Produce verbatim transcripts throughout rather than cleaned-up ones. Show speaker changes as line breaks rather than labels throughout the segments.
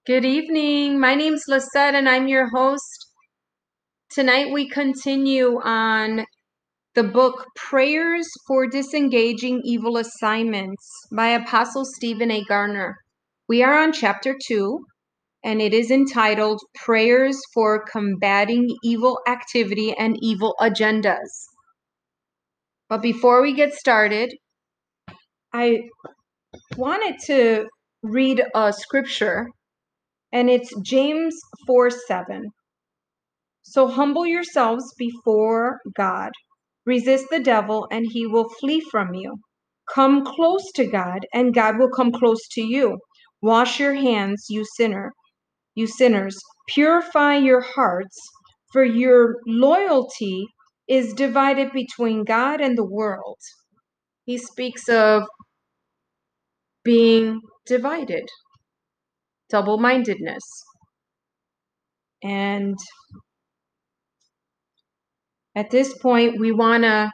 Good evening. My name's Lisette and I'm your host. Tonight we continue on the book Prayers for Disengaging Evil Assignments by Apostle Stephen A. Garner. We are on chapter two and it is entitled Prayers for Combating Evil Activity and Evil Agendas. But before we get started, I wanted to read a scripture, and it's James four seven. So humble yourselves before God. Resist the devil, and he will flee from you. Come close to God, and God will come close to you. Wash your hands, you sinner, you sinners. Purify your hearts, for your loyalty is divided between God and the world. He speaks of being divided, double-mindedness. And at this point, we want to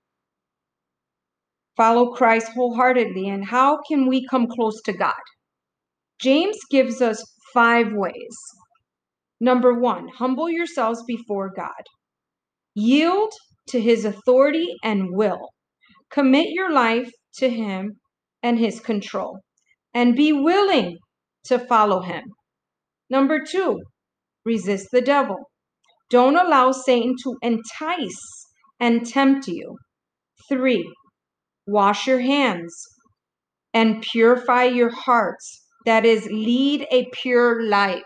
follow Christ wholeheartedly. And how can we come close to God? James gives us five ways. Number one, humble yourselves before God. Yield to his authority and will. Commit your life to him and his control, and be willing to follow him. Number two, resist the devil. Don't allow Satan to entice and tempt you. Three, wash your hands and purify your hearts. That is, lead a pure life.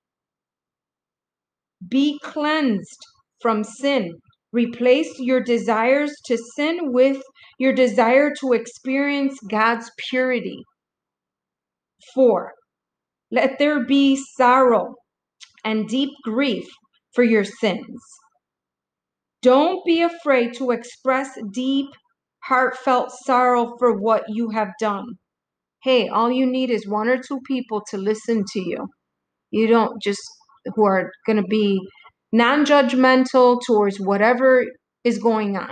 Be cleansed from sin. Replace your desires to sin with your desire to experience God's purity. Four, let there be sorrow and deep grief for your sins. Don't be afraid to express deep, heartfelt sorrow for what you have done. Hey, all you need is one or two people to listen to you. You don't just, who are going to be non-judgmental towards whatever is going on.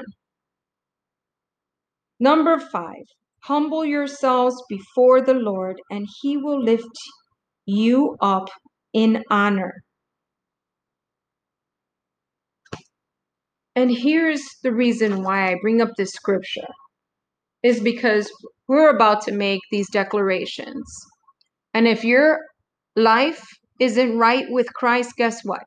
Number five, humble yourselves before the Lord, and he will lift you up in honor. And here's the reason why I bring up this scripture, is because we're about to make these declarations. And if your life isn't right with Christ, guess what?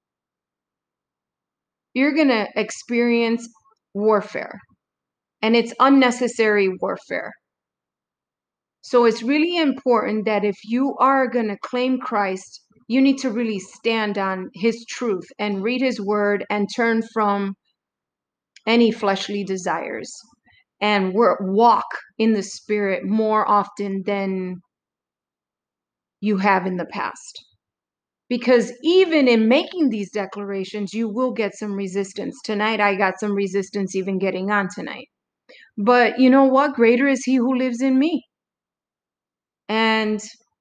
You're going to experience warfare, and it's unnecessary warfare. So it's really important that if you are going to claim Christ, you need to really stand on his truth and read his word and turn from any fleshly desires and work, walk in the spirit more often than you have in the past. Because even in making these declarations, you will get some resistance. Tonight, I got some resistance even getting on tonight. But you know what? Greater is he who lives in me. And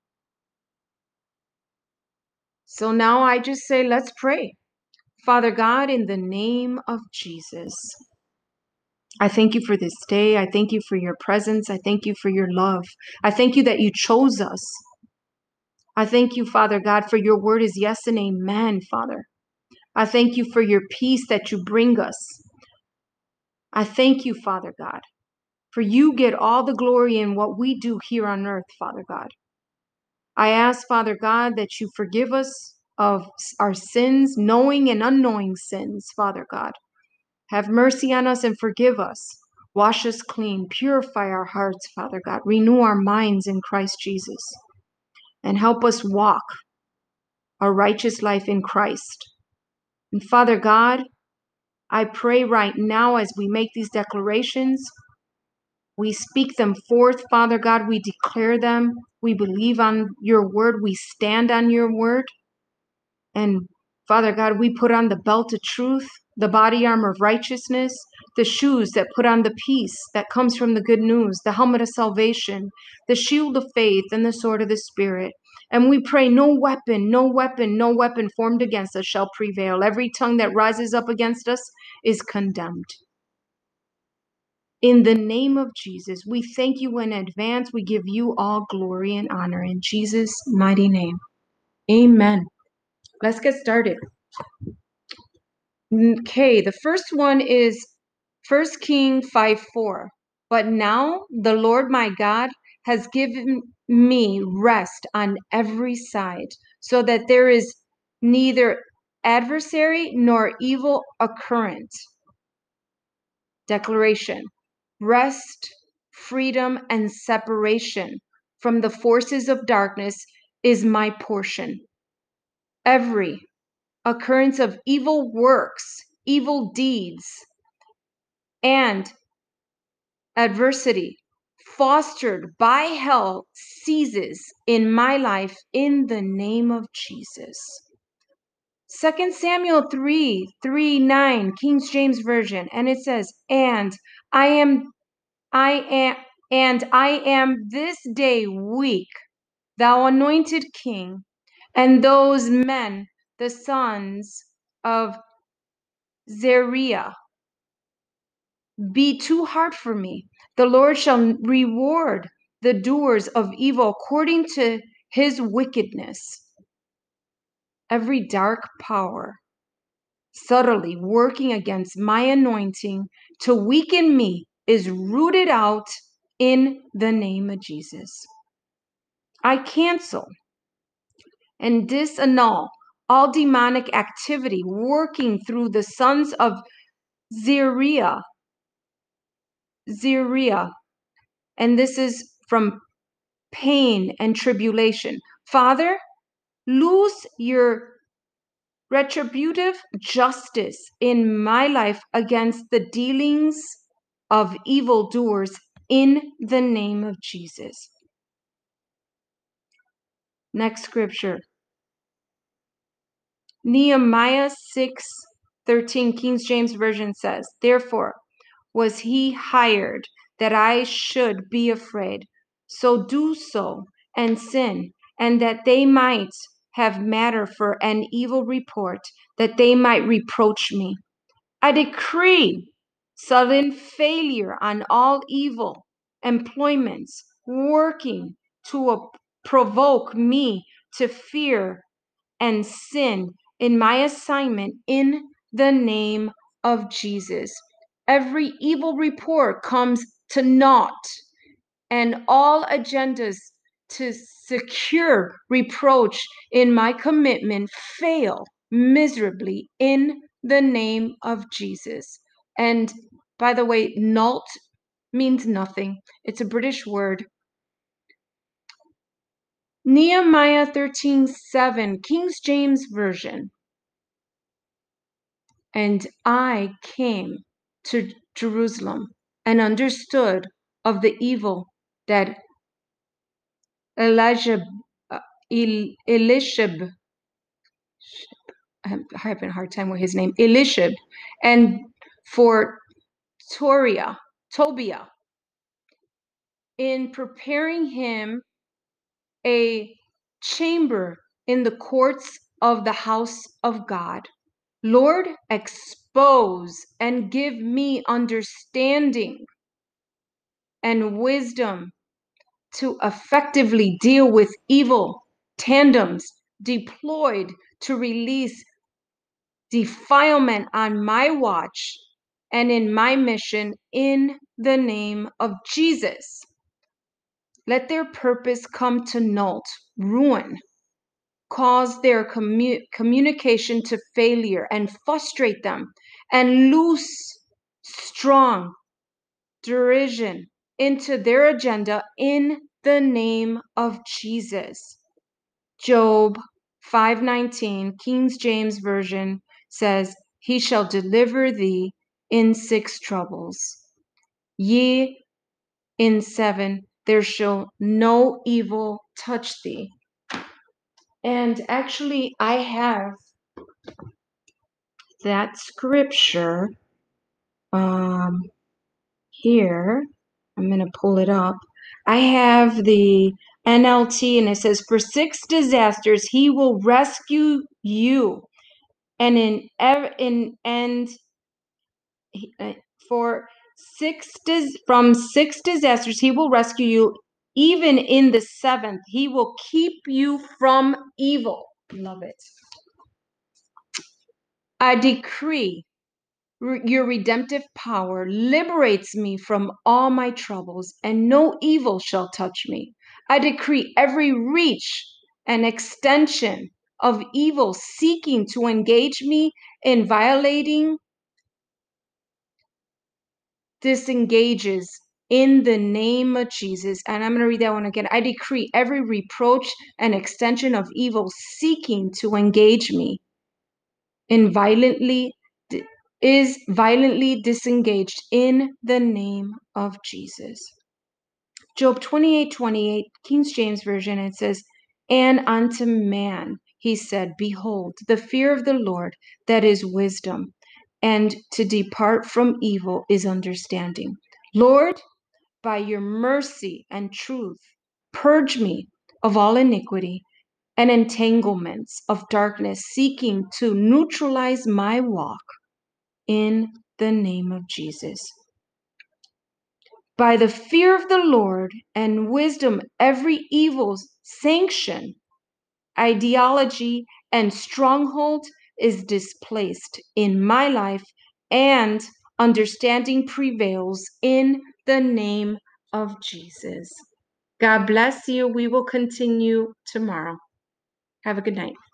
so now I just say, let's pray. Father God, in the name of Jesus, I thank you for this day. I thank you for your presence. I thank you for your love. I thank you that you chose us. I thank you, Father God, for your word is yes and amen, Father. I thank you for your peace that you bring us. I thank you, Father God, for you get all the glory in what we do here on earth, Father God. I ask, Father God, that you forgive us of our sins, knowing and unknowing sins, Father God. Have mercy on us and forgive us. Wash us clean. Purify our hearts, Father God. Renew our minds in Christ Jesus. And help us walk a righteous life in Christ. And Father God, I pray right now as we make these declarations, we speak them forth, Father God. We declare them. We believe on your word. We stand on your word. And Father God, we put on the belt of truth, the body armor of righteousness, the shoes that put on the peace that comes from the good news, the helmet of salvation, the shield of faith, and the sword of the Spirit. And we pray no weapon, no weapon, no weapon formed against us shall prevail. Every tongue that rises up against us is condemned. In the name of Jesus, we thank you in advance. We give you all glory and honor in Jesus' mighty name. Amen. Let's get started. Okay, the first one is First Kings five four. But now the Lord my God has given me rest on every side, so that there is neither adversary nor evil occurrence. Declaration: rest, freedom, and separation from the forces of darkness is my portion. Every occurrence of evil works, evil deeds, and adversity fostered by hell ceases in my life in the name of Jesus. Second Samuel three, three, nine, King James Version, and it says, and I am, I am, and I am this day weak, thou anointed king, and those men, the sons of Zeruiah, be too hard for me. The Lord shall reward the doers of evil according to his wickedness. Every dark power subtly working against my anointing to weaken me is rooted out in the name of Jesus. I cancel and disannul all demonic activity working through the sons of Zeruiah. Zeruiah. And this is from pain and tribulation. Father, loose your retributive justice in my life against the dealings of evildoers in the name of Jesus. Next scripture. Nehemiah six thirteen, King James Version says, therefore was he hired that I should be afraid, so do so and sin, and that they might have matter for an evil report, that they might reproach me. I decree sudden failure on all evil employments working to uh, provoke me to fear and sin in my assignment in the name of Jesus. Every evil report comes to naught, and all agendas to secure reproach in my commitment fail miserably in the name of Jesus. And by the way, nault means nothing. It's a British word. Nehemiah thirteen seven, King James Version. And I came to Jerusalem and understood of the evil that Elijah, uh, El, Elishab, I'm having a hard time with his name, Elishab, and for Toria, Tobiah, in preparing him a chamber in the courts of the house of God. Lord, expose and give me understanding and wisdom to effectively deal with evil tandems deployed to release defilement on my watch and in my mission in the name of Jesus. Let their purpose come to naught, ruin, cause their commu- communication to failure and frustrate them, and loose strong derision into their agenda in the name of Jesus. Job five nineteen, King James Version says, he shall deliver thee in six troubles. Yea, in seven, there shall no evil touch thee. And actually, I have that scripture um, here. I'm going to pull it up. I have the N L T, and it says, for six disasters, he will rescue you. And in, in and for six dis, from six disasters, he will rescue you. Even in the seventh, he will keep you from evil. Love it. I decree your redemptive power liberates me from all my troubles, and no evil shall touch me. I decree every reach and extension of evil seeking to engage me in violating disengages in the name of Jesus. And I'm going to read that one again. I decree every reproach and extension of evil seeking to engage me in violently is violently disengaged in the name of Jesus. Job twenty-eight twenty-eight, King James Version, it says, and unto man he said, behold, the fear of the Lord, that is wisdom, and to depart from evil is understanding. Lord, by your mercy and truth, purge me of all iniquity and entanglements of darkness, seeking to neutralize my walk in the name of Jesus. By the fear of the Lord and wisdom, every evil sanction, ideology, and stronghold is displaced in my life, and understanding prevails in the name of Jesus. God bless you. We will continue tomorrow. Have a good night.